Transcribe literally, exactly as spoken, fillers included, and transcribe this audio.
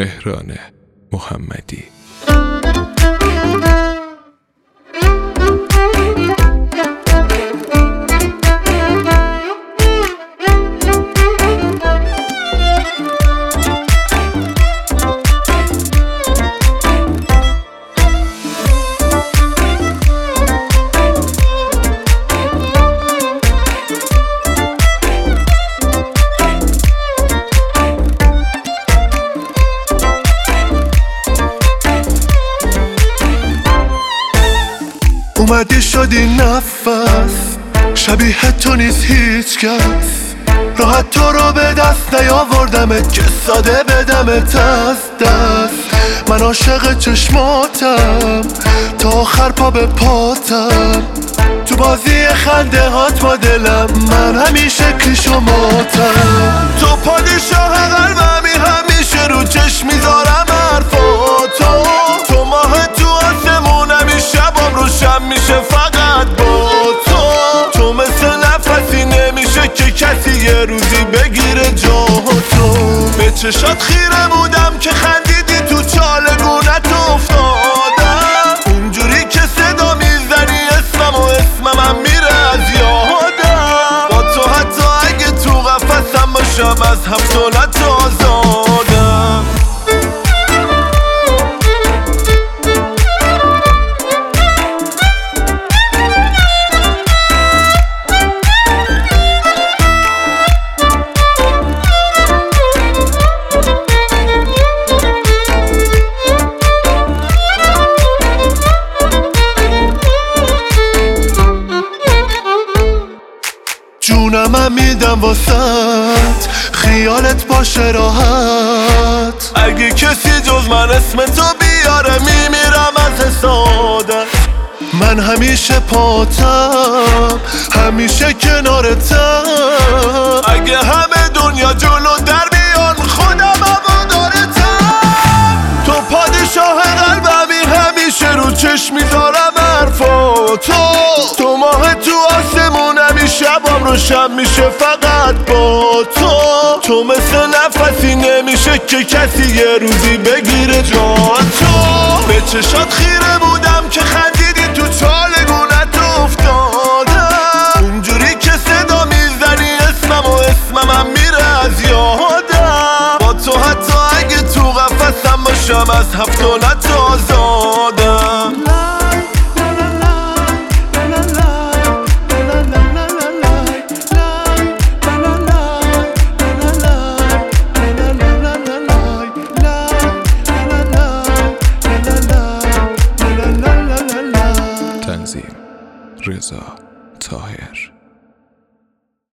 مهران محمدی. اومدی شدی نفس، شبیه تو نیست هیچ کس. راحت تو رو به دست نیاوردمت که ساده بدمت از دست. من عاشق چشماتم تا آخر پا به پاتم. تو بازی خنده هات با دلم من همیشه کیش و ماتم. تو پادشاه قلبمی همیشه رو چشم میذارم حرفاتو. تو ماه تو آسمونمی شبام روشن میشه فقط با تو. تو مثل نفسی نمیشه که کسی یه روزی بگیره جا تو. به چشات خیره بودم که خندیدی تو چالگونت افتادم. اونجوری که صدا میزنی اسمم و اسمم میره از یادم. با تو حتی اگه تو قفسم باشم از هفتالت آزادم. جونم میدم واسط خیالت باشه راحت. اگه کسی جز من اسم تو بیاره میمیرم از حسادت. من همیشه پاتم همیشه کنارتم. اگه همه دنیا جلو در بیان خودم هوادارتم. تو پادشاه قلبمی همیشه رو چشم میذارم حرفاتو. تو ماه تو آسمونمی شبام روشن میشه فقط با تو. تو مثل نفسی نمیشه که کسی یه روزی بگیره جا تو. به چشات خیره بودم که خندیدی تو چالگونت افتادم. اونجوری که صدا میزنی اسمم و اسمم میره از یادم. با تو حتی اگه تو قفسم باشم از هفتالت آزادم. تنظیم رضا طاهر.